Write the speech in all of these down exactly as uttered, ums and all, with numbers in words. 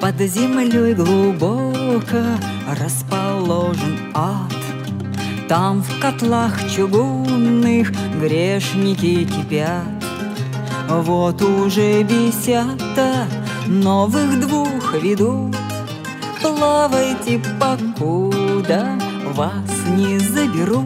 Под землей глубоко расположен ад. Там в котлах чугунных грешники кипят. Вот уже бесята новых двух ведут. Плавайте, покуда вас не заберут.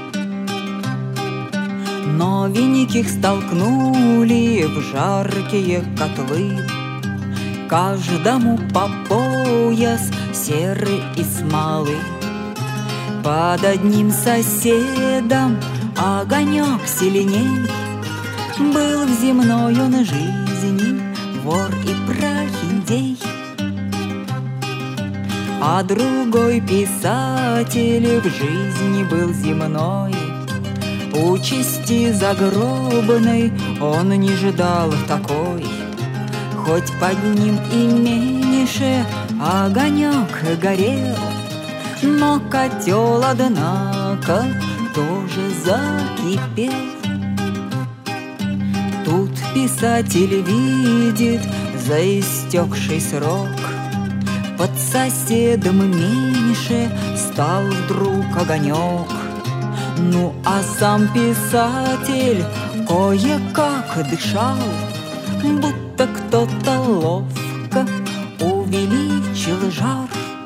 Новеньких столкнули в жаркие котлы. Каждому по пояс серы и смолы. Под одним соседом огонек сильней. Был в земной он жизни вор и прохиндей. А другой писатель в жизни был земной. Участи загробной он не ждал такой. Хоть под ним и меньше огонек горел, но котел, однако, тоже закипел. Тут писатель видит заистекший срок. Под соседом меньше стал вдруг огонек. Ну а сам писатель кое-как дышал, будто кто-то ловко увеличил жар.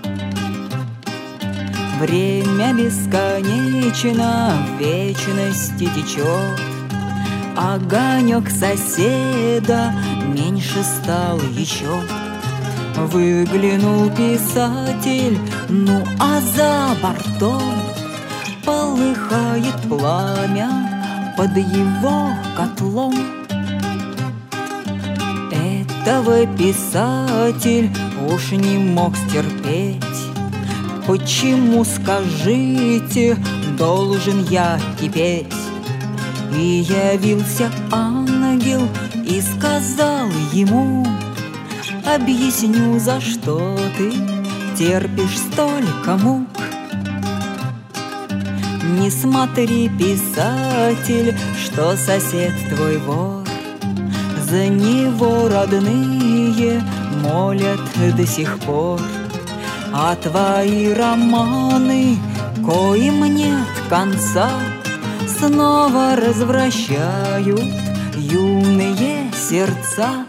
Время бесконечно в вечности течет. Огонек соседа меньше стал еще. Выглянул писатель, ну а за бортом полыхает пламя под его котлом. Этого писатель уж не мог стерпеть. Почему, скажите, должен я кипеть? И явился ангел и сказал ему: объясню, за что ты терпишь столько мук. Не смотри, писатель, что сосед твой вор. За него родные молят до сих пор. А твои романы, коим нет конца, снова развращают юные сердца.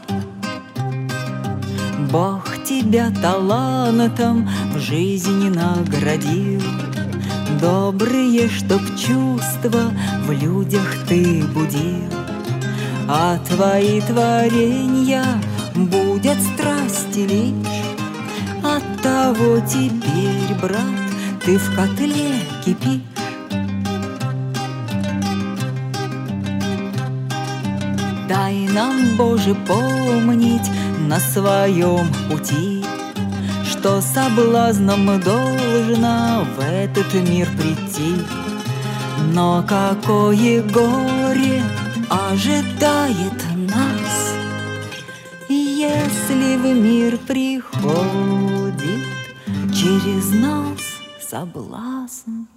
Бог тебя талантом в жизни наградил, добрые, чтоб чувства в людях ты будил. А твои творенья будут страсти лишь. Оттого теперь, брат, ты в котле кипишь. Дай нам, Боже, помнить на своем пути, что соблазном должно в этот мир прийти. Но какое горе ожидает нас, если в мир приходит через нас соблазн.